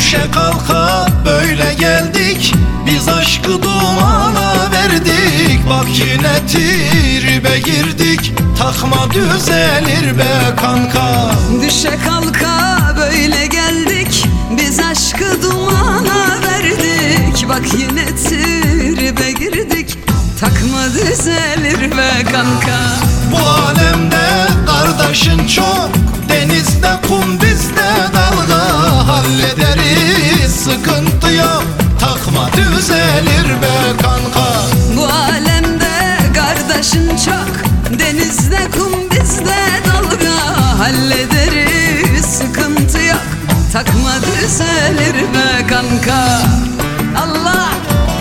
Düşe kalka böyle geldik, biz aşkı dumana verdik. Bak yine tribe girdik, takma düzelir be kanka. Düşe kalka böyle geldik, biz aşkı dumana verdik. Bak yine tribe girdik, takma düzelir be kanka. Bu alemde kardeşin çok, denizde kum bizde dalga. Hallederiz, sıkıntı yok, takma düzelir be kanka. Bu alemde kardeşin çok, denizde kum bizde dalga. Hallederiz, sıkıntı yok, takma düzelir be kanka. Allah!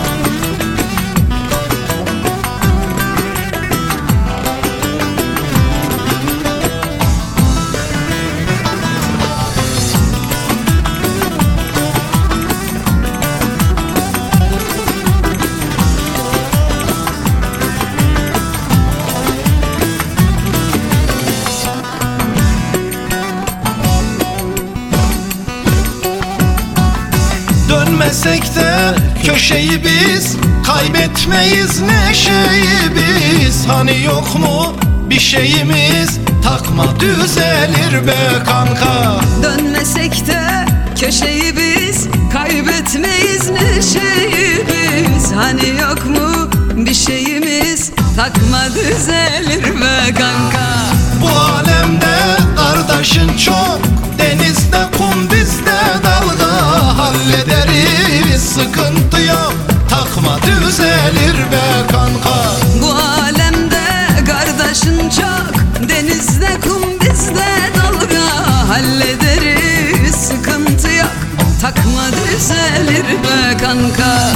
Dönmesek de köşeyi biz, kaybetmeyiz neşeyi biz. Hani yok mu bir şeyimiz, takma düzelir be kanka. Dönmesek de köşeyi biz, kaybetmeyiz neşeyi biz. Hani yok mu bir şeyimiz, takma düzelir be kanka. Bu alemde kardeşin çok, denizde kum bizde dalga. Hallederiz, sıkıntı yok, takma düzelir be kanka. Bu alemde kardeşin çok, denizde kum bizde dalga. Hallederiz, sıkıntı yok, takma düzelir be kanka.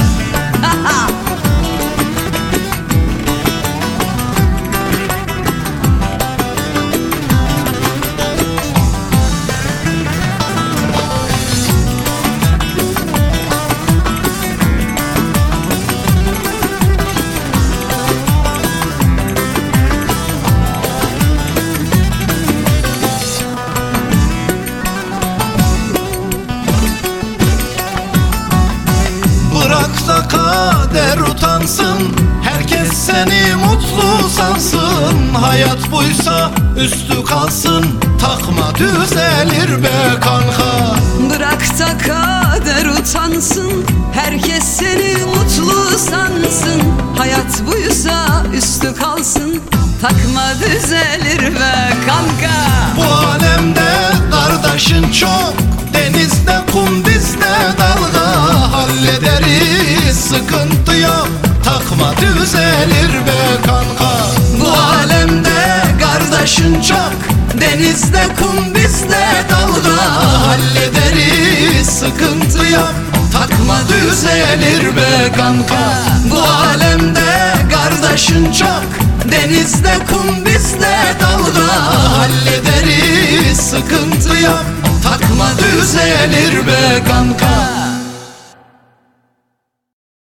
Bırak da kader utansın, herkes seni mutlu sansın. Hayat buysa üstü kalsın, takma düzelir be kanka. Bırak da kader utansın, herkes seni mutlu sansın. Hayat buysa üstü kalsın, takma düzelir be kanka. Bu alemde kardeşin çok, denizde kum bizde dalga. Hallederiz, sıkıntı yok, takma düzelir be kanka. Bu alemde kardeşin çok, denizde kum bizde dalga. Hallederiz, sıkıntı yok, takma düzelir be kanka. Bu alemde kardeşin çok, denizde kum bizde dalga. Hallederiz, sıkıntı yok, takma düzelir be kanka.